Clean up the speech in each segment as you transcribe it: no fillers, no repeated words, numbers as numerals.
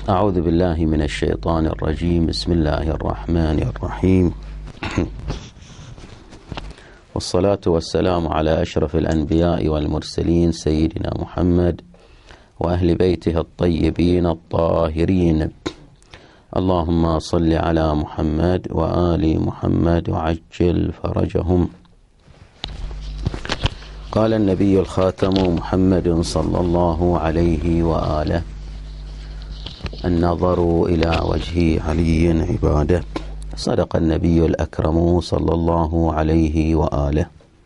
أعوذ بالله من الشيطان الرجيم. بسم الله الرحمن الرحيم. والصلاة والسلام على أشرف الأنبياء والمرسلين سيدنا محمد وأهل بيته الطيبين الطاهرين. اللهم صل على محمد وآل محمد وعجل فرجهم. قال النبي الخاتم محمد صلى الله عليه وآله: النظر إلى وجه علي عبادة. صدق النبي الأكرم صلى الله عليه وآله.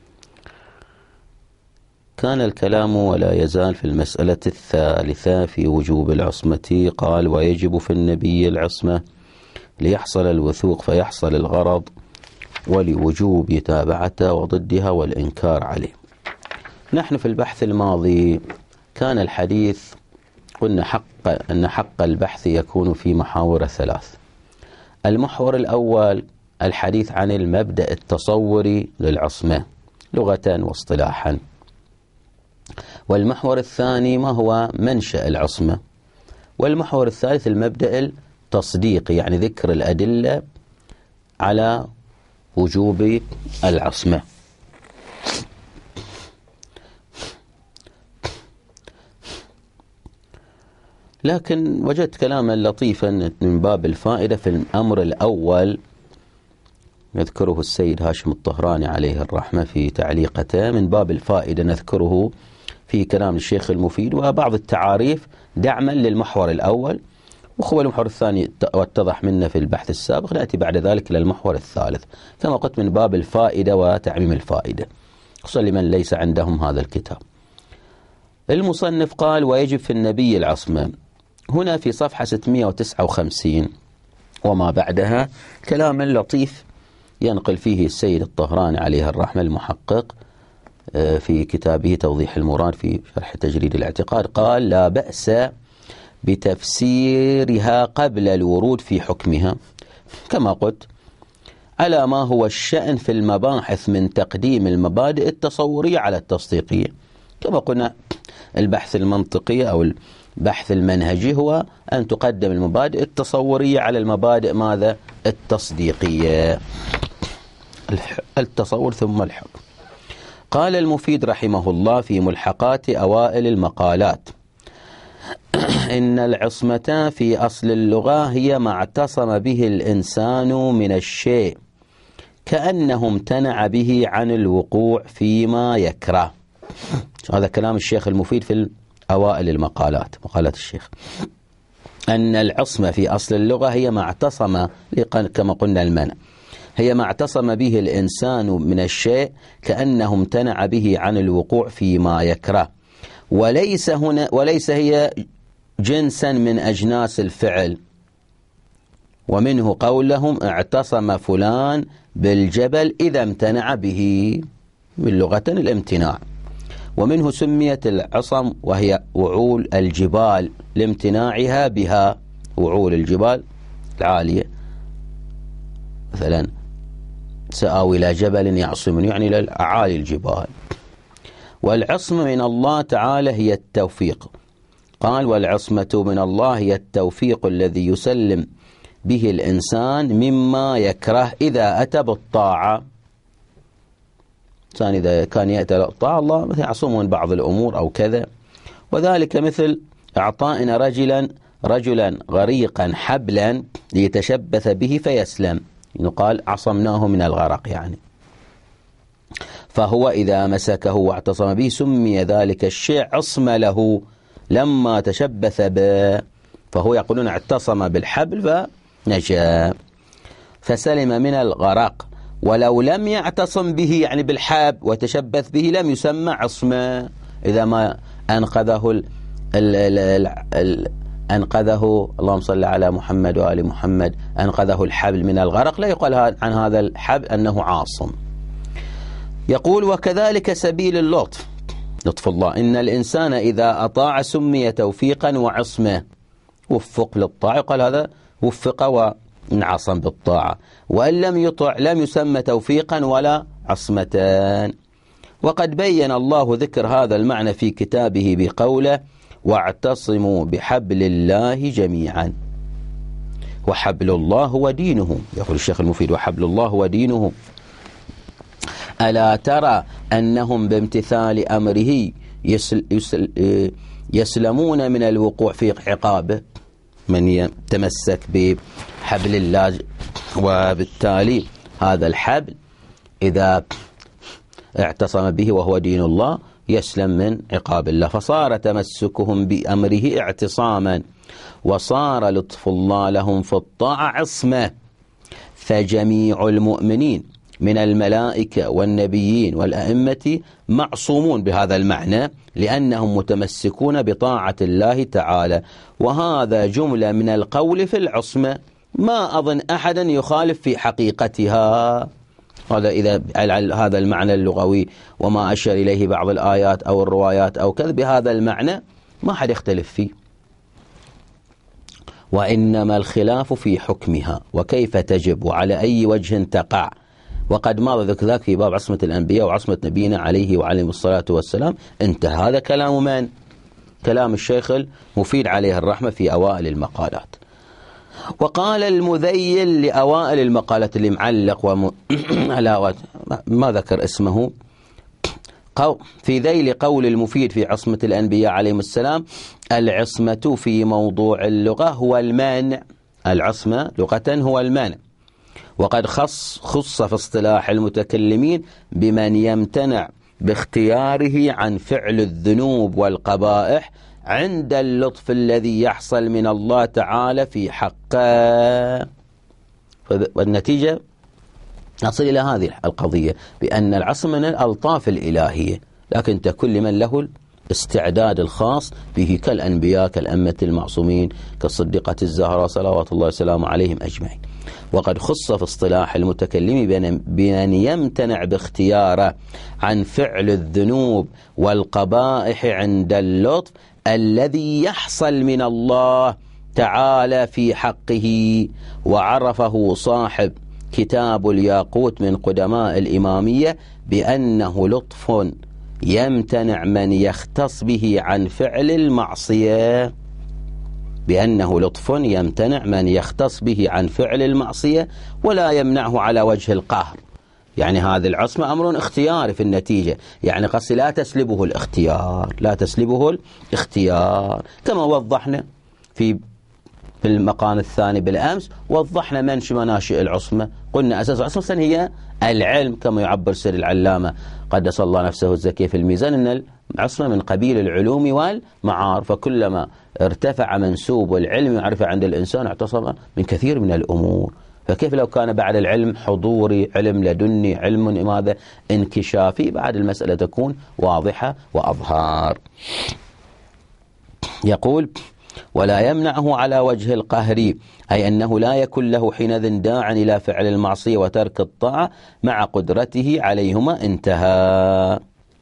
كان الكلام ولا يزال في المسألة الثالثة في وجوب العصمة. قال: ويجب في النبي العصمة ليحصل الوثوق فيحصل الغرض، ولوجوب تابعته وضدها والإنكار عليه. نحن في البحث الماضي كان الحديث قلنا أن حق البحث يكون في محاور ثلاث. المحور الأول الحديث عن المبدأ التصوري للعصمة لغة واصطلاحا، والمحور الثاني ما هو منشأ العصمة، والمحور الثالث المبدأ التصديقي، يعني ذكر الأدلة على وجوب العصمة. لكن وجدت كلاما لطيفا من باب الفائدة في الأمر الأول يذكره السيد هاشم الطهراني عليه الرحمة في تعليقته، من باب الفائدة نذكره في كلام الشيخ المفيد وبعض التعاريف دعما للمحور الأول، وهو المحور الثاني واتضح منا في البحث السابق. نأتي بعد ذلك إلى المحور الثالث كما قلت من باب الفائدة وتعميم الفائدة، خصوصا لمن ليس عندهم هذا الكتاب. المصنف قال: ويجب في النبي العصمة. هنا في صفحة 659 وما بعدها كلام لطيف ينقل فيه السيد الطهراني عليه الرحمة المحقق في كتابه توضيح المراد في شرح تجريد الاعتقاد. قال: لا بأس بتفسيرها قبل الورود في حكمها، كما قلت على ما هو الشأن في المباحث من تقديم المبادئ التصورية على التصديقية. كما قلنا البحث المنطقي أو البحث المنهجي هو أن تقدم المبادئ التصورية على المبادئ ماذا؟ التصديقية، التصور ثم الحكم. قال المفيد رحمه الله في ملحقات أوائل المقالات: إن العصمة في أصل اللغة هي ما اعتصم به الإنسان من الشيء كأنه امتنع به عن الوقوع فيما يكره. هذا كلام الشيخ المفيد في أوائل المقالات، مقالات الشيخ. أن العصمة في أصل اللغة هي ما اعتصم، كما قلنا المنع، هي ما اعتصم به الإنسان من الشيء كأنه امتنع به عن الوقوع فيما يكره، وليس هي جنسا من أجناس الفعل. ومنه قولهم: اعتصم فلان بالجبل إذا امتنع به، من لغة الامتناع. ومنه سميت العصم وهي وعول الجبال لامتناعها بها، وعول الجبال العالية، مثلا سآوي إلى جبل يعصمني، يعني إلى أعالي الجبال. والعصمة من الله تعالى هي التوفيق. قال: والعصمة من الله هي التوفيق الذي يسلم به الإنسان مما يكره إذا أتى بالطاعة. الإنسان إذا كان يأتي بالطاعة الله مثل يعصمه من بعض الأمور أو كذا، وذلك مثل إعطائنا رجلا غريقا حبلا ليتشبث به فيسلم، يقال عصمناه من الغرق يعني. فهو إذا مسكه واعتصم به سمي ذلك الشيء عصم له لما تشبث به، فهو يقولون اعتصم بالحبل فنجا فسلم من الغرق. ولو لم يعتصم به يعني بالحبل وتشبث به لم يسمى عصمة، إذا ما أنقذه أنقذه اللهم صل على محمد وآل محمد أنقذه الحبل من الغرق، لا يقال عن هذا الحبل أنه عاصم. يقول: وكذلك سبيل اللطف، لطف الله، إن الإنسان إذا أطاع سمي توفيقا وعصمة، وفق للطاعة قال هذا وفق وانعصم بالطاعة، وإن لم يطع لم يسمى توفيقا ولا عصمتان. وقد بين الله ذكر هذا المعنى في كتابه بقوله: واعتصموا بحبل الله جميعا. وحبل الله هو دينه، يقول الشيخ المفيد وحبل الله هو دينه. ألا ترى أنهم بامتثال أمره يسلمون من الوقوع في عقابه؟ من يتمسك بحبل الله وبالتالي هذا الحبل إذا اعتصم به وهو دين الله يسلم من عقاب الله، فصار تمسكهم بأمره اعتصاما، وصار لطف الله لهم في الطاعة عصمة. فجميع المؤمنين من الملائكة والنبيين والأئمة معصومون بهذا المعنى، لأنهم متمسكون بطاعة الله تعالى. وهذا جملة من القول في العصمة، ما أظن أحدا يخالف في حقيقتها. هذا إذا هذا المعنى اللغوي وما أشار إليه بعض الآيات أو الروايات أو كذا بهذا المعنى ما حد يختلف فيه، وإنما الخلاف في حكمها وكيف تجب وعلى أي وجه تقع. وقد مضى ذكر ذاك في باب عصمة الأنبياء وعصمة نبينا عليه وعليه الصلاة والسلام. انتهى. هذا كلام من؟ كلام الشيخ المفيد عليه الرحمة في أوائل المقالات. وقال المذيل لأوائل المقالات اللي معلق ما ذكر اسمه في ذيل قول المفيد في عصمة الأنبياء عليهم السلام: العصمة في موضوع اللغة هو المانع. العصمة لغة هو المانع، وقد خص في اصطلاح المتكلمين بمن يمتنع باختياره عن فعل الذنوب والقبائح عند اللطف الذي يحصل من الله تعالى في حقه. والنتيجة نصل إلى هذه القضية بأن العصم من الألطاف الإلهية، لكن تكون لمن له الاستعداد الخاص به كالأنبياء كالأمة المعصومين كالصديقة الزهراء صلوات الله وسلامه عليهم أجمعين. وقد خص في اصطلاح المتكلم بأن يمتنع باختياره عن فعل الذنوب والقبائح عند اللطف الذي يحصل من الله تعالى في حقه. وعرفه صاحب كتاب الياقوت من قدماء الإمامية بأنه لطف يمتنع من يختص به عن فعل المعصية، بأنه لطف يمتنع من يختص به عن فعل المعصية ولا يمنعه على وجه القهر. يعني هذه العصمة أمر اختياري في النتيجة، يعني قصدي لا تسلبه الاختيار، لا تسلبه الاختيار، كما وضحنا في المقام الثاني بالأمس. وضحنا مناشئ العصمة، قلنا أساس العصمة هي العلم، كما يعبر سيد العلامة قدس الله نفسه الزكي في الميزان أن العصمة من قبيل العلوم والمعارف، فكلما ارتفع منسوب العلم يعرف عند الإنسان اعتصم من كثير من الأمور. فكيف لو كان بعد العلم حضوري، علم لدني، علم ماذا انكشافي، بعد المسألة تكون واضحة وأظهار. يقول: ولا يمنعه على وجه القهر، أي أنه لا يكون له حينئذ داعا إلى فعل المعصية وترك الطاعة مع قدرته عليهما. انتهى.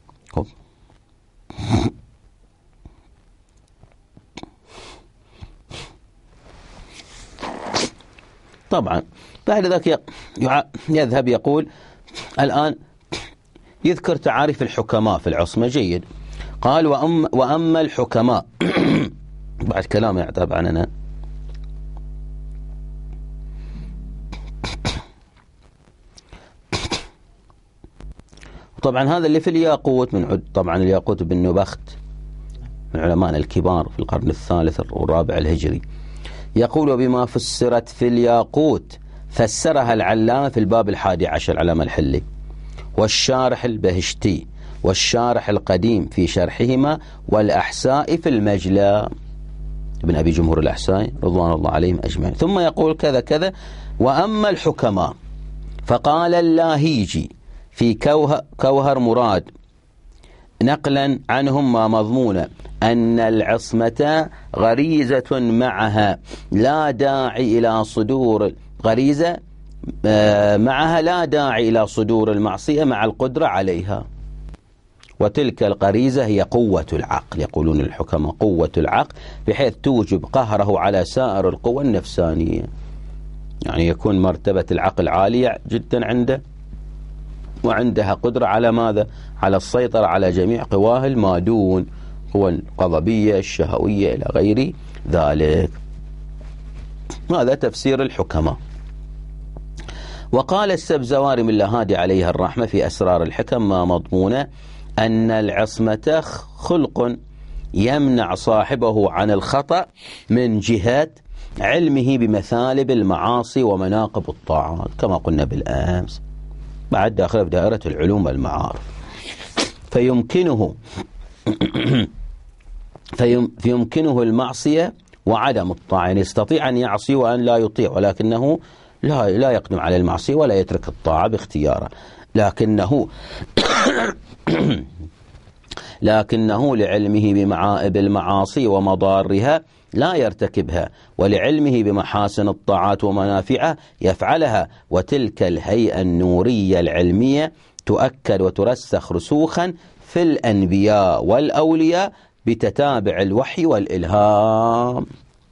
طبعا بعد ذلك يذهب يقول الآن يذكر تعاريف الحكماء في العصمة. جيد. قال: وأما الحكماء بعد كلام طبعا أنا طبعا هذا اللي في الياقوت من طبعا الياقوت بن نبخت من علماء الكبار في القرن الثالث والرابع الهجري. يقول: وبما فسرت في الياقوت فسرها العلامة في الباب 11 العلامة الحلي، والشارح البهشتي، والشارح القديم في شرحهما، والأحساء في المجلى ابن أبي جمهور الأحساء رضوان الله عليهم أجمعين. ثم يقول كذا كذا: وأما الحكماء فقال اللاهيجي في كوهر مراد نقلا عنهم ما مضمونه أن العصمة غريزة معها لا داعي إلى صدور غريزة معها لا داعي إلى صدور المعصية مع القدرة عليها، وتلك الغريزة هي قوة العقل. يقولون الحكماء قوة العقل بحيث توجب قهره على سائر القوى النفسانية، يعني يكون مرتبة العقل عالية جدا عنده، وعندها قدرة على ماذا؟ على السيطرة على جميع قواه المادون. هو الغضبية الشهوية إلى غير ذلك. هذا تفسير الحكماء. وقال السبزواري من الهادي عليه الرحمة في أسرار الحكم ما مضمونه أن العصمة خلق يمنع صاحبه عن الخطأ من جهة علمه بمثالب المعاصي ومناقب الطاعات، كما قلنا بالأمس، بعد داخل بدائرة العلوم والمعارف. فيمكنه المعصية وعدم الطاعة، يعني يستطيع أن يعصي وأن لا يطيع، ولكنه لا يقدم على المعصية ولا يترك الطاعة باختياره، لكنه لعلمه بمعائب المعاصي ومضارها لا يرتكبها، ولعلمه بمحاسن الطاعات ومنافعها يفعلها. وتلك الهيئة النورية العلمية تؤكد وترسخ رسوخا في الأنبياء والأولياء بتتابع الوحي والإلهام.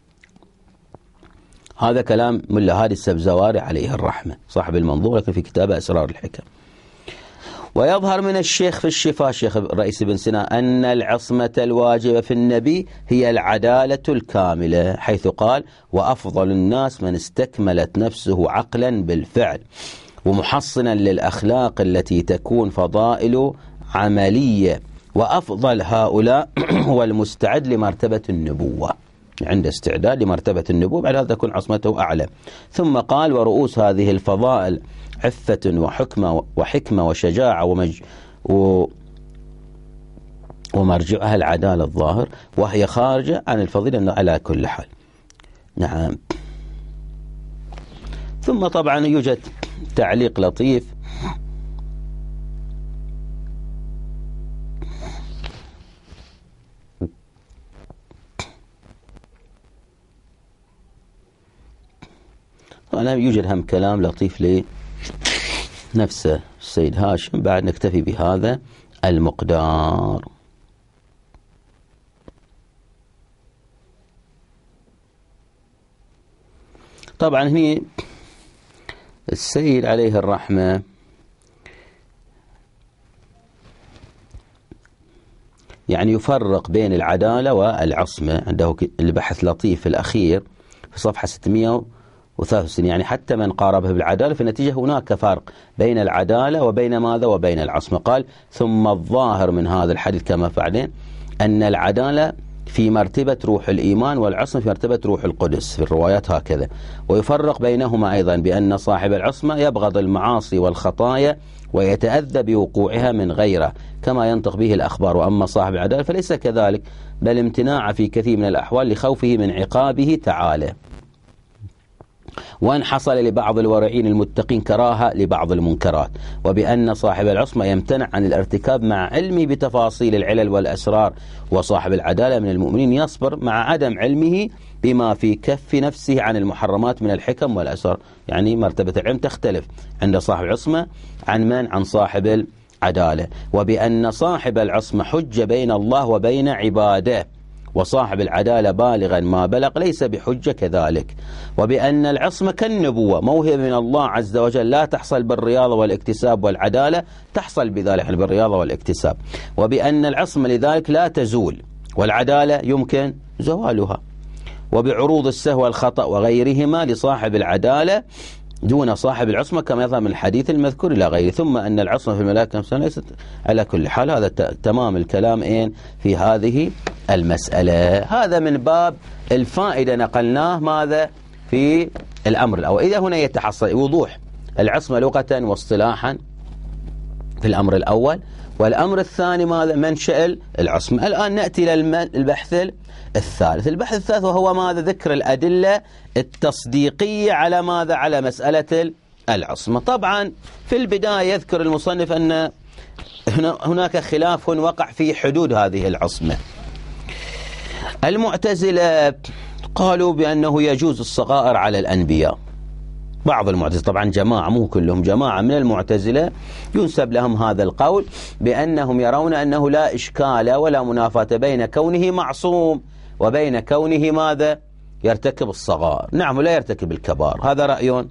هذا كلام ملا هادي السبزواري عليه الرحمة صاحب المنظور، لكن في كتابه أسرار الحكم. ويظهر من الشيخ في الشفاء شيخ رئيس بن سنا أن العصمة الواجبة في النبي هي العدالة الكاملة، حيث قال وأفضل الناس من استكملت نفسه عقلا بالفعل، ومحصنا للأخلاق التي تكون فضائل عملية، وأفضل هؤلاء هو المستعد لمرتبة النبوة، عند استعداد لمرتبة النبوة بعد هذا تكون عصمته أعلى. ثم قال ورؤوس هذه الفضائل عفة وحكمة وشجاعة ومرجعها العدالة الظاهر، وهي خارجة عن الفضيلة على كل حال. نعم. ثم طبعا يوجد تعليق لطيف طبعا يوجد هم كلام لطيف لنفسه السيد هاشم، بعد نكتفي بهذا المقدار. طبعا هنا السيد عليه الرحمة يعني يفرق بين العدالة والعصمة، عنده البحث لطيف الأخير في صفحة 663، يعني حتى من قاربه بالعدالة في النتيجة هناك فرق بين العدالة وبين ماذا وبين العصمة. قال ثم الظاهر من هذا الحديث كما بعدين أن العدالة في مرتبة روح الإيمان والعصمة في مرتبة روح القدس، في الروايات هكذا. ويفرق بينهما أيضا بأن صاحب العصمة يبغض المعاصي والخطايا ويتأذى بوقوعها من غيره كما ينطق به الأخبار، وأما صاحب العدالة فليس كذلك، بل امتناع في كثير من الأحوال لخوفه من عقابه تعالى. وأن حصل لبعض الورعين المتقين كراهة لبعض المنكرات، وبأن صاحب العصمة يمتنع عن الارتكاب مع علمه بتفاصيل العلل والأسرار، وصاحب العدالة من المؤمنين يصبر مع عدم علمه بما في كف نفسه عن المحرمات من الحكم والأسرار. يعني مرتبة العلم تختلف عند صاحب العصمة عن صاحب العدالة. وبأن صاحب العصمة حجة بين الله وبين عباده، وصاحب العدالة بالغا ما بلغ ليس بحجة كذلك. وبأن العصمة كالنبوة موهبة من الله عز وجل لا تحصل بالرياضة والاكتساب، والعدالة تحصل بذلك بالرياضة والاكتساب. وبأن العصمة لذلك لا تزول، والعدالة يمكن زوالها. وبعروض السهو والخطأ وغيرهما لصاحب العدالة دون صاحب العصمة كما يظهر من الحديث المذكور إلى غيره. ثم أن العصمة في الملائكة نفسها ليست على كل حال. هذا تمام الكلام في هذه المسألة. هذا من باب الفائدة نقلناه ماذا في الأمر الأول. إذا هنا يتحصل وضوح العصمة لغة واصطلاحا في الأمر الأول، والأمر الثاني ماذا منشأ العصمة. الآن نأتي للبحث الثالث. البحث الثالث وهو ماذا ذكر الأدلة التصديقية على ماذا على مسألة العصمة. طبعا في البداية يذكر المصنف أن هناك خلاف وقع في حدود هذه العصمة. المعتزلة قالوا بأنه يجوز الصغائر على الأنبياء. بعض المعتزلة طبعا جماعة مو كلهم، جماعة من المعتزلة ينسب لهم هذا القول بأنهم يرون أنه لا إشكال ولا منافاة بين كونه معصوم وبين كونه ماذا يرتكب الصغائر. نعم لا يرتكب الكبار، هذا رأي.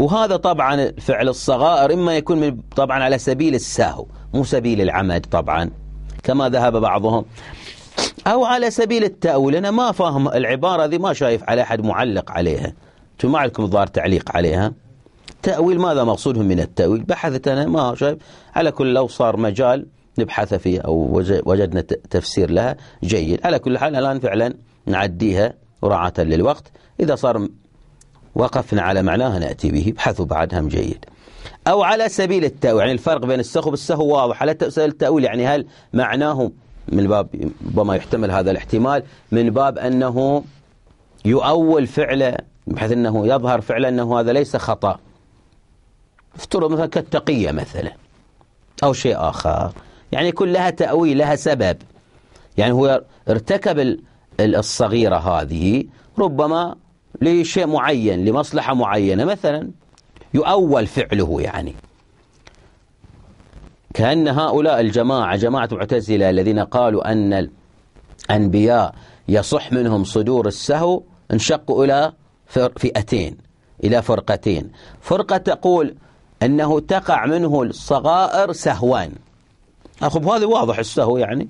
وهذا طبعا فعل الصغائر إما يكون طبعا على سبيل السهو مو سبيل العمد طبعا كما ذهب بعضهم، أو على سبيل التأويل. أنا ما فاهم العبارة ذي، ما شايف على أحد معلق عليها، أنتم ما عندكم ظاهر تعليق عليها. تأويل ماذا مقصودهم من التأويل؟ بحثت أنا ما شايف. على كل لو صار مجال نبحث فيه أو وجدنا تفسير لها جيد. على كل حال الآن فعلا نعديها مراعاة للوقت، إذا صار وقفنا على معناها نأتي به، ابحثوا بعد هم جيد. أو على سبيل التأويل، يعني الفرق بين السهو بالسهو واضح. على سبيل التأويل يعني هل معناه من باب ربما يحتمل هذا الاحتمال من باب أنه يؤول فعله بحيث أنه يظهر فعلا أنه هذا ليس خطأ، افترض مثلا كالتقية مثلا أو شيء آخر، يعني كلها تأويل لها سبب. يعني هو ارتكب الصغيرة هذه ربما لشيء معين لمصلحة معينة مثلا يؤول فعله، يعني كأن هؤلاء الجماعة جماعة معتزلة الذين قالوا أن الأنبياء يصح منهم صدور السهو انشقوا إلى فئتين، إلى فرقتين. فرقة تقول أنه تقع منه الصغائر سهوان، أخذ هذا واضح السهو يعني.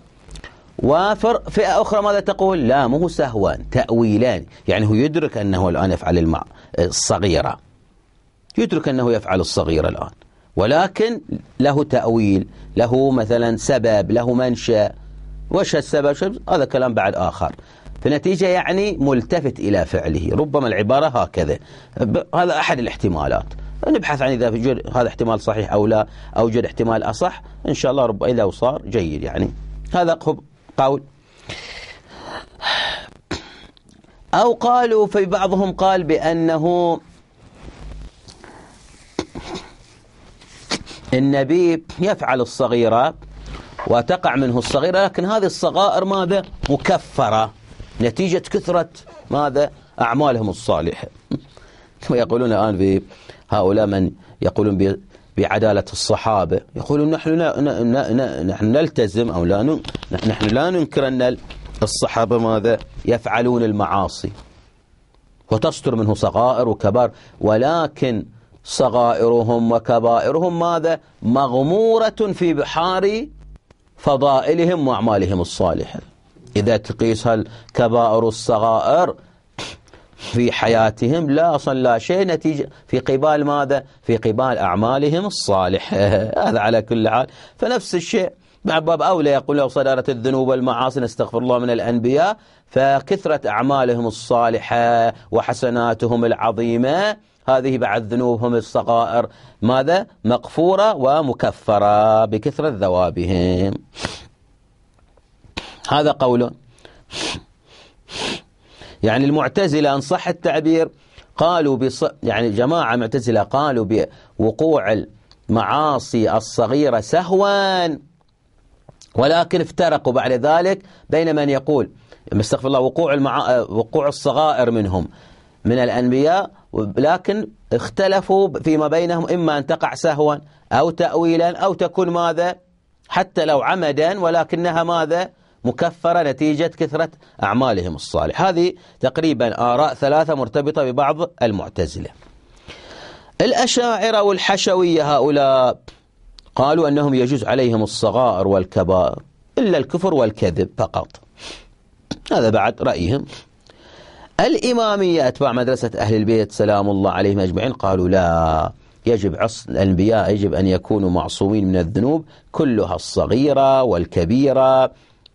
وفئة أخرى ماذا تقول؟ لا مو سهوان، تأويلان، يعني هو يدرك أنه الآن يفعل الصغيرة، يدرك أنه يفعل الصغيرة الآن، ولكن له تأويل، له مثلا سبب، له منشأ. وش السبب؟ هذا كلام بعد آخر. في النتيجة يعني ملتفت إلى فعله، ربما العبارة هكذا. هذا أحد الاحتمالات، نبحث عن إذا هذا احتمال صحيح أو لا، أوجد احتمال أصح إن شاء الله ربما إذا صار جيد. يعني هذا قول. أو قالوا في بعضهم قال بأنه النبي يفعل الصغيرة وتقع منه الصغيرة، لكن هذه الصغائر ماذا؟ مكفرة نتيجة كثرة ماذا؟ أعمالهم الصالحة. كما يقولون الآن في هؤلاء من يقولون بعدالة الصحابة، يقولون نحن نلتزم أو نحن لا ننكر أن الصحابة ماذا؟ يفعلون المعاصي وتصدر منه صغائر وكبار، ولكن صغائرهم وكبائرهم ماذا؟ مغمورة في بحار فضائلهم وأعمالهم الصالحة. إذا تقيس الكبائر الصغائر في حياتهم لا أصلا لا شيء، نتيجة في قبال ماذا؟ في قبال أعمالهم الصالحة. هذا على كل حال. فنفس الشيء مع باب أولى يقول لو صدرت الذنوب والمعاصي نستغفر الله من الأنبياء، فكثرة أعمالهم الصالحة وحسناتهم العظيمة هذه بعد ذنوبهم الصغائر ماذا؟ مغفورة ومكفرة بكثرة ذوابهم. هذا قوله. يعني المعتزلة إن صح التعبير قالوا يعني جماعة معتزلة قالوا بوقوع المعاصي الصغيرة سهوا، ولكن افترقوا بعد ذلك بين من يقول استغفر الله وقوع الصغائر منهم من الأنبياء، لكن اختلفوا فيما بينهم إما أن تقع سهوا أو تأويلا أو تكون ماذا؟ حتى لو عمدا ولكنها ماذا؟ مكفرة نتيجة كثرة أعمالهم الصالحة. هذه تقريبا آراء ثلاثة مرتبطة ببعض المعتزلة. الأشاعرة والحشوية هؤلاء قالوا أنهم يجوز عليهم الصغائر والكبائر إلا الكفر والكذب فقط. هذا بعد رأيهم. الإمامية أتباع مدرسة أهل البيت سلام الله عليهم أجمعين قالوا لا، يجب الأنبياء يجب أن يكونوا معصومين من الذنوب كلها، الصغيرة والكبيرة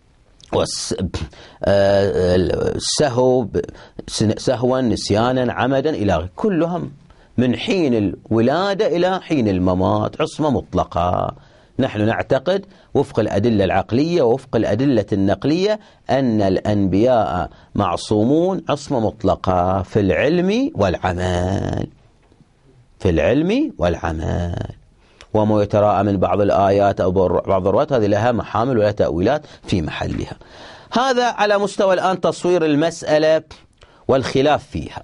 والسهو سهوا نسيانا عمدا إلى كلهم من حين الولادة إلى حين الممات عصمة مطلقة. نحن نعتقد وفق الأدلة العقلية ووفق الأدلة النقلية أن الأنبياء معصومون عصمة مطلقة في العلم والعمل، في العلم والعمل. وما يتراءى من بعض الآيات أو بعض الروايات هذه لها محامل ولا تأويلات في محلها. هذا على مستوى الآن تصوير المسألة والخلاف فيها.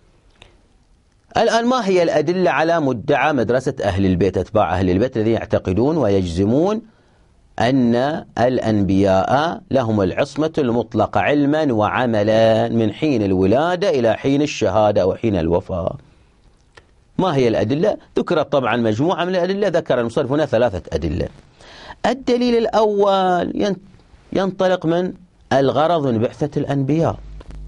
الآن ما هي الأدلة على مدعى مدرسة أهل البيت أتباع أهل البيت الذين يعتقدون ويجزمون أن الأنبياء لهم العصمة المطلقة علما وعملا من حين الولادة إلى حين الشهادة وحين الوفاة؟ ما هي الأدلة؟ ذكرت طبعا مجموعة من الأدلة، ذكر المصنف هنا 3 أدلة. الدليل الأول ينطلق من الغرض من بعثة الأنبياء.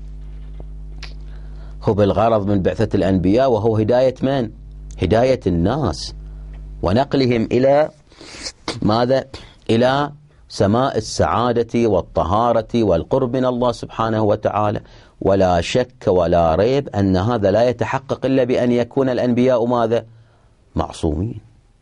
هو الغرض من بعثة الأنبياء وهو هداية من؟ هداية الناس ونقلهم إلى ماذا؟ إلى سماء السعادة والطهارة والقرب من الله سبحانه وتعالى. ولا شك ولا ريب أن هذا لا يتحقق إلا بأن يكون الأنبياء ماذا؟ معصومين.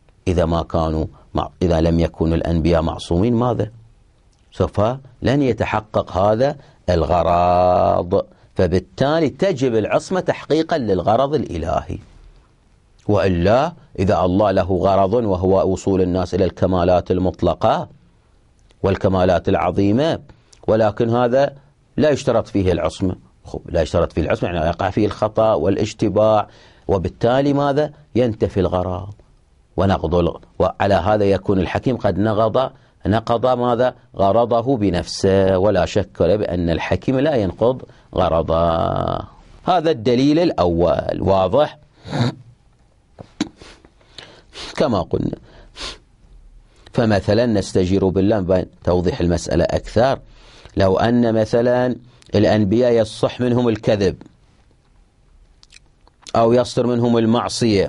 إذا لم يكن الأنبياء معصومين ماذا؟ سوف لن يتحقق هذا الغرض. فبالتالي تجب العصمة تحقيقا للغرض الإلهي. وإلا إذا الله له غرض وهو وصول الناس إلى الكمالات المطلقة والكمالات العظيمة، ولكن هذا لا يشترط فيه العصمة، لا يشترط فيه العصمة يعني يقع فيه الخطأ والاشتباع، وبالتالي ماذا؟ ينتفي الغرض وعلى هذا يكون الحكيم قد نقض ماذا؟ غرضه بنفسه. ولا شك بأن الحكيم لا ينقض غرضه. هذا الدليل الأول. واضح؟ كما قلنا. فمثلا نستجير بالله بين توضيح المسألة أكثر. لو أن مثلا الأنبياء يصح منهم الكذب أو يصدر منهم المعصية،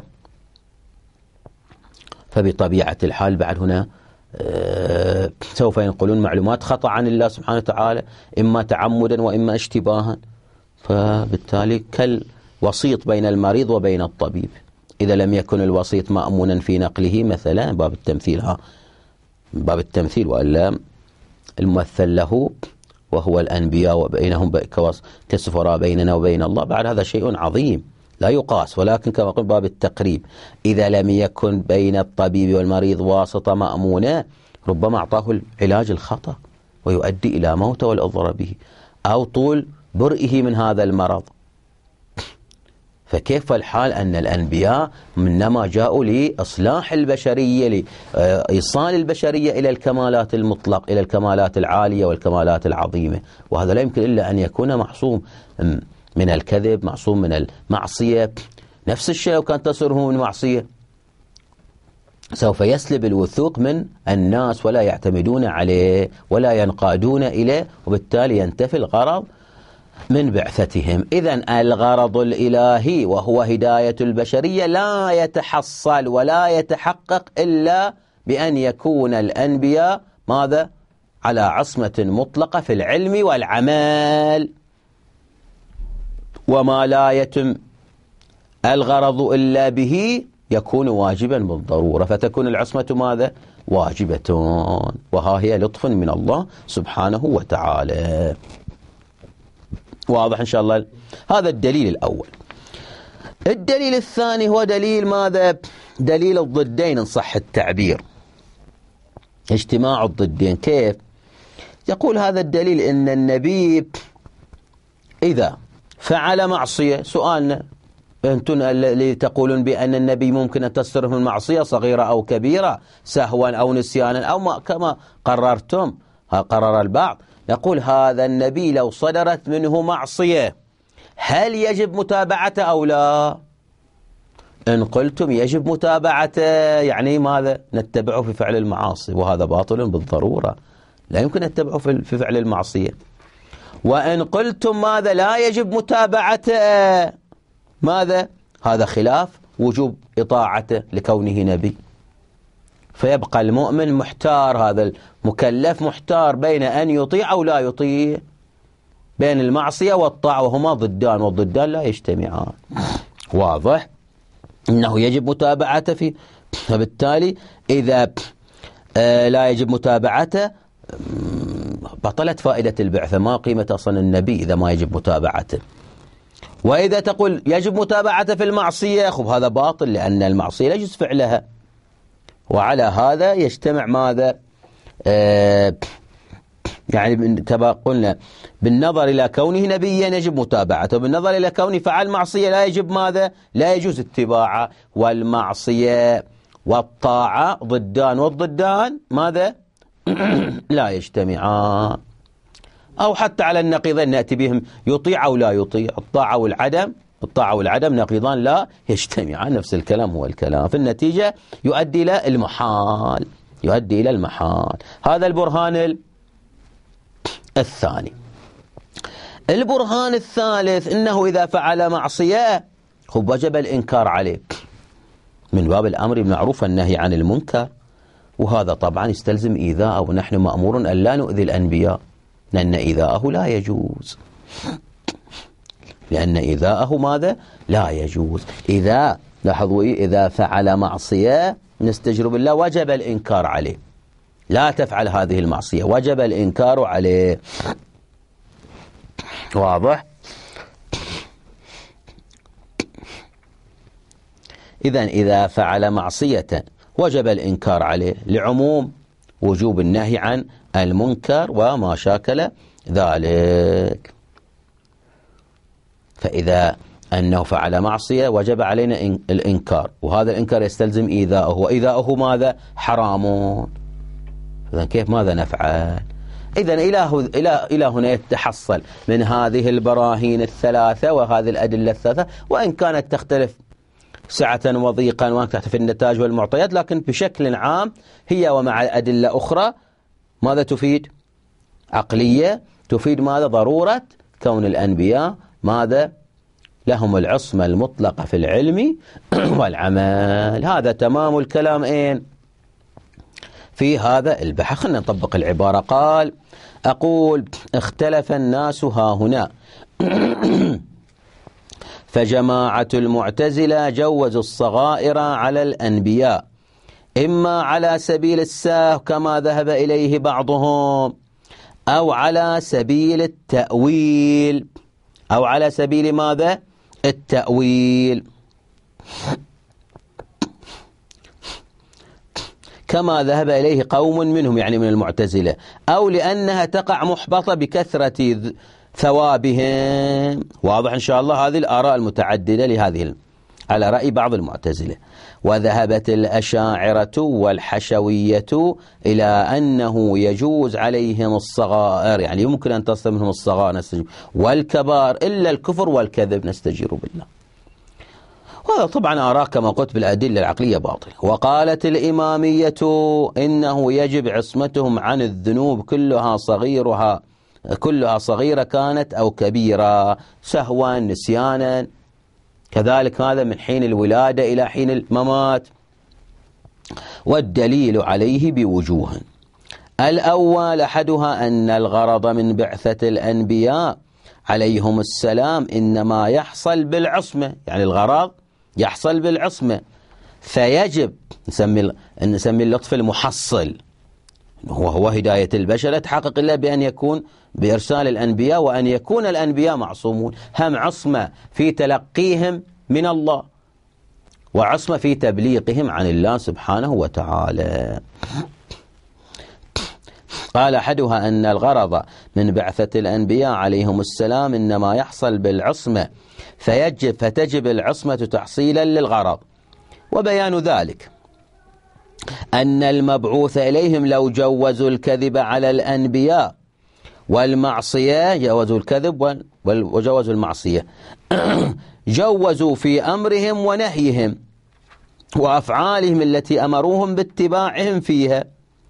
فبطبيعة الحال بعد هنا سوف ينقلون معلومات خطأ عن الله سبحانه وتعالى، إما تعمدا وإما اشتباها. فبالتالي كالوسيط بين المريض وبين الطبيب، إذا لم يكن الوسيط مأمونا في نقله مثلا باب التمثيل وإلا الممثل له وهو الأنبياء وبينهم كسفراء بيننا وبين الله، بعد هذا شيء عظيم لا يقاس. ولكن كما قلت باب التقريب، إذا لم يكن بين الطبيب والمريض واسطة مأمونة، ربما أعطاه العلاج الخطأ ويؤدي إلى موته والإضرار به أو طول برئه من هذا المرض. فكيف الحال أن الأنبياء منما جاءوا لإصلاح البشرية، لإيصال البشرية إلى الكمالات المطلق، إلى الكمالات العالية والكمالات العظيمة، وهذا لا يمكن إلا أن يكون معصوم من الكذب، معصوم من المعصية. نفس الشيء لو كان تصره من معصية سوف يسلب الوثوق من الناس ولا يعتمدون عليه ولا ينقادون إليه، وبالتالي ينتفي الغرض من بعثتهم. إذن الغرض الإلهي وهو هداية البشرية لا يتحصل ولا يتحقق إلا بأن يكون الأنبياء ماذا؟ على عصمة مطلقة في العلم والعمل. وما لا يتم الغرض إلا به يكون واجبا بالضرورة، فتكون العصمة ماذا؟ واجبة. وها هي لطف من الله سبحانه وتعالى. واضح إن شاء الله؟ هذا الدليل الأول. الدليل الثاني هو دليل ماذا؟ دليل الضدين إن صح التعبير، اجتماع الضدين. كيف؟ يقول هذا الدليل إن النبي إذا فعل معصية، سؤالنا أنتم اللي تقولون بأن النبي ممكن أن تصرف من معصية صغيرة أو كبيرة، سهوا أو نسيانا أو ما كما قررتم، قرر البعض، يقول هذا النبي لو صدرت منه معصية هل يجب متابعته أو لا؟ إن قلتم يجب متابعته يعني ماذا؟ نتبعه في فعل المعاصي، وهذا باطل بالضرورة، لا يمكن نتبعه في فعل المعصية. وإن قلتم ماذا؟ لا يجب متابعته، ماذا؟ هذا خلاف وجوب إطاعته لكونه نبي. فيبقى المؤمن محتار، هذا المكلف محتار بين أن يطيع أو لا يطيع، بين المعصية والطاعة، وهما ضدان والضدان لا يجتمعان. واضح؟ إنه يجب متابعته فيه. فبالتالي إذا لا يجب متابعته بطلت فائدة البعثة، ما قيمة أصلا النبي إذا ما يجب متابعته. وإذا تقول يجب متابعته في المعصية، خب هذا باطل، لأن المعصية لا يجوز فعلها. وعلى هذا يجتمع ماذا؟ يعني كما قلنا بالنظر إلى كونه نبيا يجب متابعته، بالنظر إلى كونه فعل معصية لا يجب ماذا؟ لا يجوز اتباعه. والمعصية والطاعة ضدان، والضدان ماذا؟ لا يجتمعان. أو حتى على النقيضين نأتي بهم، يطيع أو لا يطيع، الطاعة والعدم الطاعة والعدم نقيضان لا يجتمعان، نفس الكلام هو الكلام، في النتيجة يؤدي إلى المحال، يؤدي إلى المحال. هذا البرهان الثاني. البرهان الثالث أنه إذا فعل معصية وجب الإنكار عليه من باب الأمر بالمعروف والنهي عن المنكر، وهذا طبعا يستلزم إيذاءه، ونحن مأمور أن لا نؤذي الأنبياء لأن إيذاءه لا يجوز، لأن إيذاءه ماذا؟ لا يجوز. إذا لاحظوا إذا فعل معصية نستجر بالله وجب الإنكار عليه، لا تفعل هذه المعصية، وجب الإنكار عليه. واضح؟ إذا فعل معصية وجب الإنكار عليه لعموم وجوب النهي عن المنكر وما شاكل ذلك. فإذا أنه فعل معصية وجب علينا الإنكار، وهذا الإنكار يستلزم إيذاؤه، وإيذاؤه ماذا؟ حرام. إذن كيف ماذا نفعل؟ إذن إلى هنا يتحصل من هذه البراهين الثلاثة وهذه الأدلة الثلاثة، وإن كانت تختلف سعة وضيقا وأن تختلف النتائج والمعطيات، لكن بشكل عام هي ومع أدلة أخرى ماذا تفيد؟ عقلية، تفيد ماذا؟ ضرورة كون الأنبياء ماذا؟ لهم العصمة المطلقة في العلم والعمل. هذا تمام الكلام في هذا البحث. خلينا نطبق العبارة. قال أقول اختلف الناس ها هنا فجماعة المعتزلة جوزوا الصغائر على الأنبياء إما على سبيل السهو كما ذهب إليه بعضهم، أو على سبيل التأويل، أو على سبيل ماذا؟ التأويل، كما ذهب إليه قوم منهم يعني من المعتزلة، أو لأنها تقع محبطة بكثرة ثوابهم. واضح إن شاء الله هذه الآراء المتعددة لهذه على رأي بعض المعتزلة. وذهبت الأشاعرة والحشوية إلى أنه يجوز عليهم الصغائر، يعني يمكن أن تصل منهم الصغائر والكبار إلا الكفر والكذب، نستجير بالله. وهذا طبعا آراء كما قلت بالأدلة العقلية باطلة. وقالت الإمامية إنه يجب عصمتهم عن الذنوب كلها صغيرة كانت أو كبيرة، سهوا نسيانا، كذلك هذا من حين الولادة إلى حين الممات. والدليل عليه بوجوه. الأول أحدها أن الغرض من بعثة الأنبياء عليهم السلام إنما يحصل بالعصمة، يعني الغرض يحصل بالعصمة، فيجب نسمي اللطف المحصل وهو هداية البشر، لا تحقق إلا بأن يكون بإرسال الأنبياء وأن يكون الأنبياء معصومون، هم عصمة في تلقيهم من الله وعصمة في تبليغهم عن الله سبحانه وتعالى. قال أحدها أن الغرض من بعثة الأنبياء عليهم السلام إنما يحصل بالعصمة فتجب العصمة تحصيلا للغرض. وبيان ذلك أن المبعوث إليهم لو جوزوا الكذب على الأنبياء والمعصية، جوزوا الكذب وجوزوا المعصية جوزوا في أمرهم ونهيهم وأفعالهم التي أمروهم باتباعهم فيها.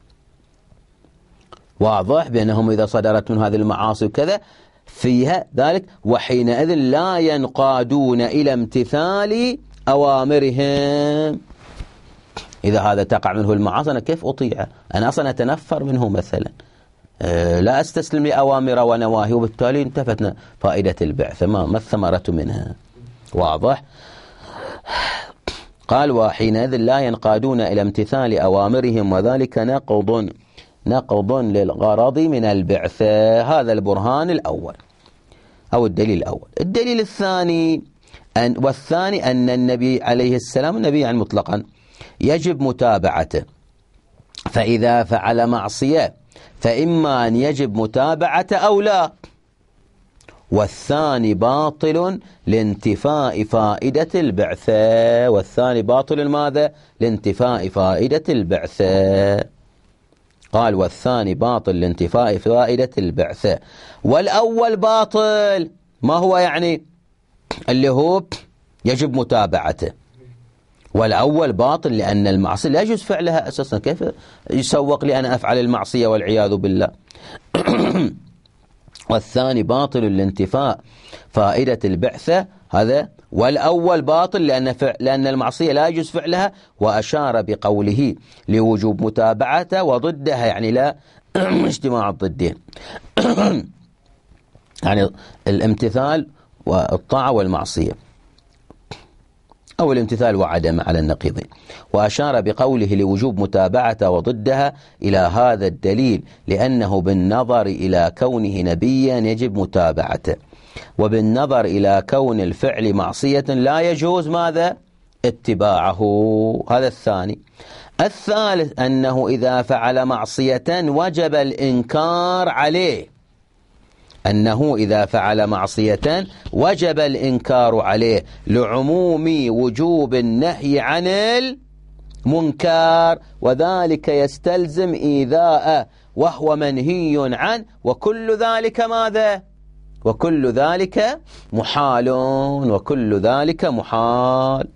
واضح بأنهم إذا صدرت من هذه المعاصي وكذا فيها ذلك، وحينئذ لا ينقادون إلى امتثال أوامرهم. إذا هذا تقع منه المعاصي أنا كيف أطيعه؟ أنا أصلا أتنفر منه مثلا، لا أستسلم لأوامر ونواهي، وبالتالي انتفت فائدة البعثة، ما الثمرة منها. واضح؟ قال وحينئذ لا ينقادون إلى امتثال أوامرهم وذلك نقض للغرض من البعثة. هذا البرهان الأول أو الدليل الأول. الدليل الثاني والثاني أن النبي عليه السلام، النبي يعني مطلقا، يجب متابعته، فإذا فعل معصية فإما أن يجب متابعته أو لا. والثاني باطل لانتفاء فائدة البعثة. والثاني باطل ماذا؟ لانتفاء فائدة البعثة. قال والثاني باطل لانتفاء فائدة البعثة. والأول باطل، ما هو يعني؟ اللي هو يجب متابعته، والأول باطل لأن المعصية لا يجوز فعلها أساسا، كيف يسوق لي أنا أفعل المعصية والعياذ بالله. والثاني باطل الانتفاء فائدة البعثة، هذا والأول باطل لأن المعصية لا يجوز فعلها، وأشار بقوله لوجوب متابعته وضدها يعني لا اجتماع الضدين يعني الامتثال والطاعة والمعصية، أو الامتثال وعدم على النقيضين. وأشار بقوله لوجوب متابعته وضدها إلى هذا الدليل لأنه بالنظر إلى كونه نبيا يجب متابعته، وبالنظر إلى كون الفعل معصية لا يجوز ماذا؟ اتباعه. هذا الثاني. الثالث أنه إذا فعل معصية وجب الإنكار عليه، أنه إذا فعل معصية وجب الإنكار عليه لعموم وجوب النهي عن المنكر، وذلك يستلزم إيذاء وهو منهي عنه، وكل ذلك ماذا؟ وكل ذلك محال، وكل ذلك محال.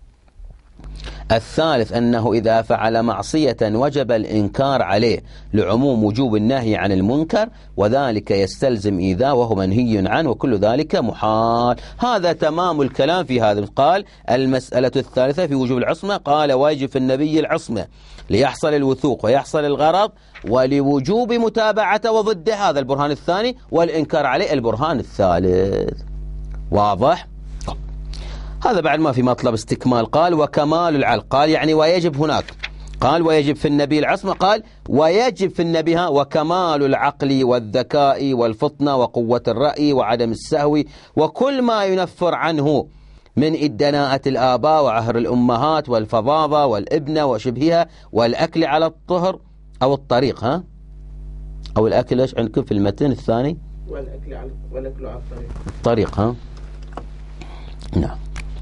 الثالث أنه إذا فعل معصية وجب الإنكار عليه لعموم وجوب النهي عن المنكر، وذلك يستلزم إيذاء وهو منهي عنه، وكل ذلك محال. هذا تمام الكلام في هذا. قال المسألة الثالثة في وجوب العصمة، قال واجب في النبي العصمة ليحصل الوثوق ويحصل الغرض، ولوجوب متابعته وضده هذا البرهان الثاني، والإنكار عليه البرهان الثالث. واضح؟ هذا بعد ما في مطلب استكمال. قال وكمال العقل، قال يعني ويجب هناك، قال ويجب في النبي العصمة، قال ويجب في النبي وكمال العقل والذكاء والفطنة وقوة الرأي وعدم السهو وكل ما ينفر عنه من الدناءة الآباء وعهر الأمهات والفظاظة والإبنة وشبهها والأكل على الطهر أو الطريق. أو الأكل إيش عندكم في المتن الثاني؟ والأكل على الطريق. الطريق. نعم.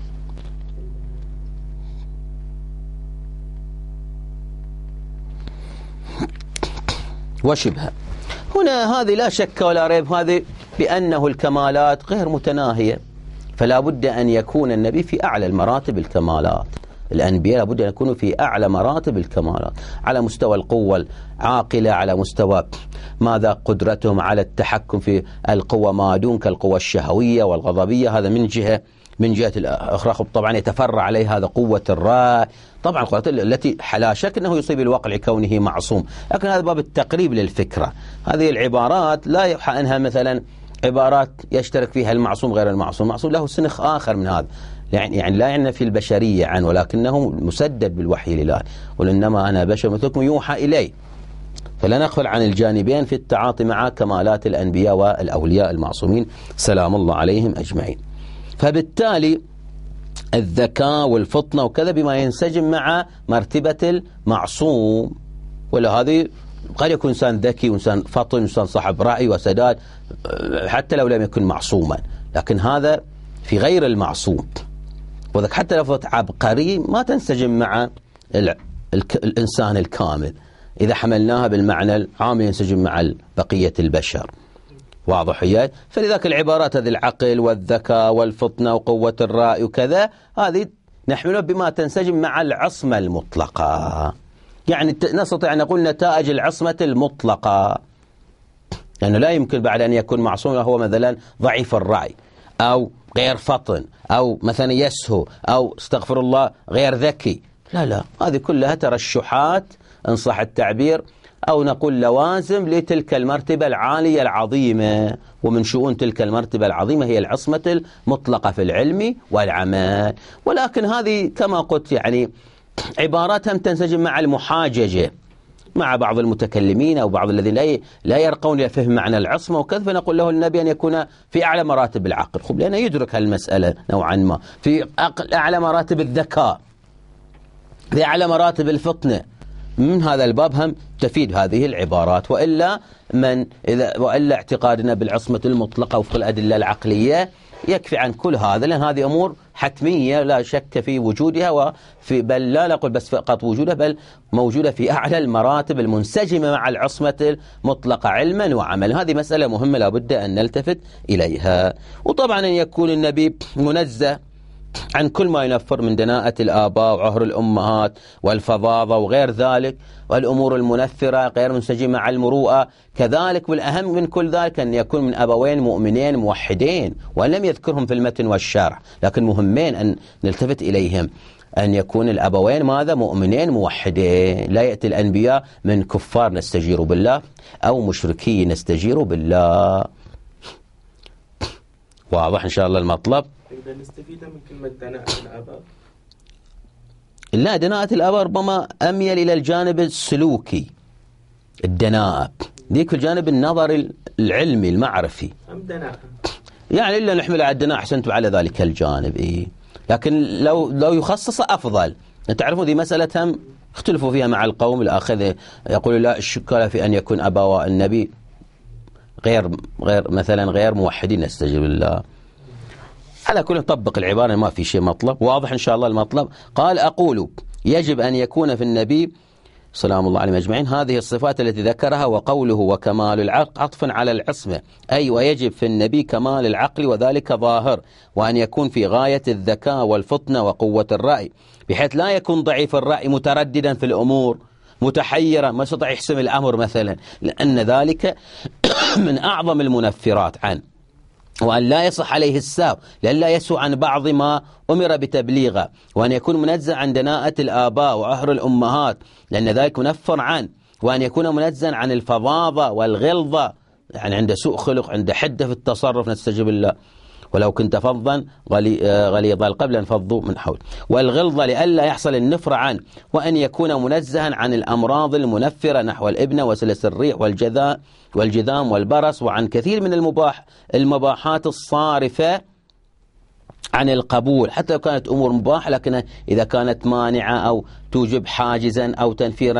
وشبهها. هنا هذه لا شك ولا ريب، هذه بأنه الكمالات غير متناهية، فلا بد أن يكون النبي في أعلى المراتب الكمالات. الأنبياء لابد أن يكونوا في أعلى مراتب الكمالات، على مستوى القوة العاقلة، على مستوى ماذا قدرتهم على التحكم في القوة ما دون كالقوة الشهوية والغضبية، هذا من جهة. من جهة الأخرى طبعا يتفرع عليه هذا قوة الرأي، طبعا القوة التي لا شك أنه يصيب الواقع لكونه معصوم، لكن هذا باب التقريب للفكرة. هذه العبارات لا يوحى أنها مثلا عبارات يشترك فيها المعصوم غير المعصوم، المعصوم له سنخ آخر من هذا، يعني لا يعني في البشرية عنه، ولكنه مسدد بالوحي الإلهي، قل إنما أنا بشر مثلكم يوحى إلي. فلا نغفل عن الجانبين في التعاطي مع كمالات الأنبياء والأولياء المعصومين سلام الله عليهم أجمعين. فبالتالي الذكاء والفطنة وكذا بما ينسجم مع مرتبة المعصوم، ولا هذه قد يكون إنسان ذكي وإنسان فطن وإنسان صاحب رأي وسداد حتى لو لم يكن معصوما، لكن هذا في غير المعصوم. وذلك حتى لو عبقري ما تنسجم مع الإنسان الكامل، إذا حملناها بالمعنى العام ينسجم مع بقية البشر. واضح وياي؟ فلذلك العبارات هذه العقل والذكاء والفطنة وقوة الرأي وكذا، هذه نحملها بما تنسجم مع العصمة المطلقة، يعني نستطيع أن نقول نتائج العصمة المطلقة، لأنه لا يمكن بعد أن يكون معصوم وهو مثلا ضعيف الرأي أو غير فطن أو مثلا يسهو أو استغفر الله غير ذكي، لا هذه كلها ترشحات إن صح التعبير، أو نقول لوازم لتلك المرتبة العالية العظيمة. ومن شؤون تلك المرتبة العظيمة هي العصمة المطلقة في العلم والعمل. ولكن هذه كما قلت يعني عباراتهم تنسجم مع المحاججة مع بعض المتكلمين أو بعض الذين لا يرقون إلى فهم معنى العصمة وكذا، فنقول له النبي أن يكون في أعلى مراتب العقل، خب لأنه يدرك هالمسألة نوعا ما، في أعلى مراتب الذكاء، في أعلى مراتب الفطنة. من هذا الباب هم تفيد هذه العبارات. وإلا اعتقادنا بالعصمة المطلقة وفق الأدلة العقلية يكفي عن كل هذا، لأن هذه أمور حتمية لا شك في وجودها، بل لا نقول بس فقط وجودها، بل موجودة في أعلى المراتب المنسجمة مع العصمة المطلقة علما وعملا. هذه مسألة مهمة لا بد أن نلتفت إليها. وطبعا أن يكون النبي منزه عن كل ما ينفر من دناءة الآباء وعهر الأمهات والفظاظة وغير ذلك، والأمور المنفرة غير منسجمة مع المروءة. كذلك والأهم من كل ذلك أن يكون من أبوين مؤمنين موحدين، وأن لم يذكرهم في المتن والشرح لكن مهمين أن نلتفت إليهم، أن يكون الأبوين ماذا؟ مؤمنين موحدين. لا يأتي الأنبياء من كفار نستجير بالله أو مشركين نستجير بالله. واضح إن شاء الله المطلب؟ إذا نستفيد من كلمة دناءة الآباء. لا، دناءة الآباء ربما أميل إلى الجانب السلوكي، الدناءة ذيك الجانب النظري العلمي المعرفي. أم دناءة يعني إلا نحمل على الدناءة أحسنتم على ذلك الجانب. لكن لو يخصص أفضل. تعرفون ذي مسألة هم اختلفوا فيها مع القوم الآخر، يقول لا الشكالة في أن يكون أبواء النبي غير موحدين نستجيب الله. على كل نطبق العبارة، ما في شيء مطلب. واضح إن شاء الله المطلب؟ قال أقول يجب أن يكون في النبي سلام الله عليهم أجمعين هذه الصفات التي ذكرها، وقوله وكمال العقل عطفا على العصمة، أي ويجب في النبي كمال العقل وذلك ظاهر، وأن يكون في غاية الذكاء والفطنة وقوة الرأي، بحيث لا يكون ضعيف الرأي مترددا في الأمور متحيرا ما يستطيع يحسم الأمر مثلا، لأن ذلك من أعظم المنفرات عنه. وأن لا يصح عليه الساو، لأن لا يسوء عن بعض ما أمر بتبليغه، وأن يكون منزه عن دناءة الآباء وعهر الأمهات لأن ذلك منفر عنه، وأن يكون منزه عن الفظاظة والغلظة، يعني عند سوء خلق، عند حدة في التصرف نستجيب الله، ولو كنت فظا غليظ القلب لانفضوا من حول، والغلظة لئلا يحصل النفر عنه، وأن يكون منزها عن الأمراض المنفرة نحو الإبنة وسلس الريح والجذام والبرص، وعن كثير من المباحات الصارفة عن القبول، حتى لو كانت أمور مباحة، لكن إذا كانت مانعة أو توجب حاجزا أو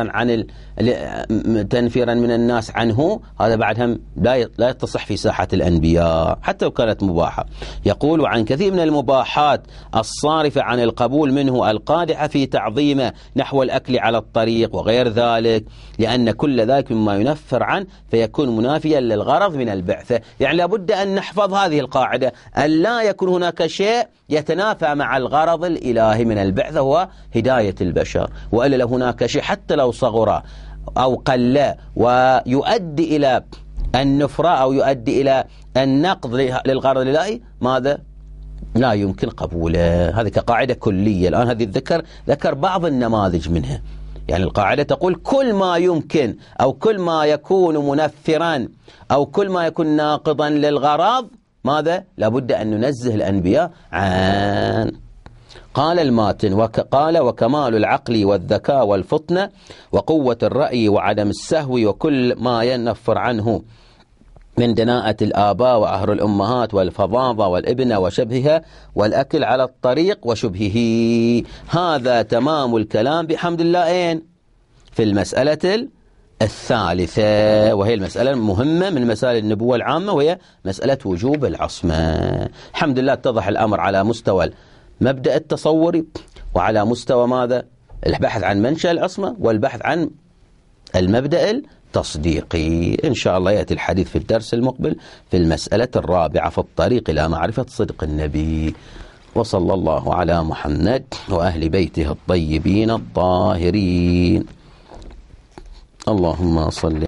تنفيرا من الناس عنه، هذا بعدهم لا تصح في ساحة الأنبياء حتى لو كانت مباحة. يقول عن كثير من المباحات الصارفة عن القبول منه القادحة في تعظيمه نحو الأكل على الطريق وغير ذلك، لأن كل ذلك مما ينفر عنه فيكون منافيا للغرض من البعثة. يعني لابد أن نحفظ هذه القاعدة، أن لا يكون هناك شيء يتنافى مع الغرض الإلهي من البعثة هو هداية البشر، وإلا لو هناك شيء حتى لو صغر أو قل ويؤدي إلى النفرة أو يؤدي إلى النقض للغرض الإلهي، ماذا؟ لا يمكن قبوله. هذه كقاعدة كلية. الآن هذه ذكر بعض النماذج منها. يعني القاعدة تقول كل ما يمكن أو كل ما يكون منفرا أو كل ما يكون ناقضا للغرض، ماذا؟ لابد أن ننزه الأنبياء عن. قال الماتن قال وكمال العقل والذكاء والفطنة وقوة الرأي وعدم السهو وكل ما ينفر عنه من دناءة الآباء وعهر الأمهات والفظاظة والإبنة وشبهها والأكل على الطريق وشبهه. هذا تمام الكلام بحمد الله في المسألة الثالثة، وهي المسألة المهمة من مسائل النبوة العامة، وهي مسألة وجوب العصمة. الحمد لله اتضح الأمر على مستوى المبدأ التصوري، وعلى مستوى ماذا؟ البحث عن منشأ العصمة، والبحث عن المبدأ التصديقي. إن شاء الله يأتي الحديث في الدرس المقبل في المسألة الرابعة في الطريق إلى معرفة صدق النبي. وصلى الله على محمد وأهل بيته الطيبين الطاهرين. اللهم صل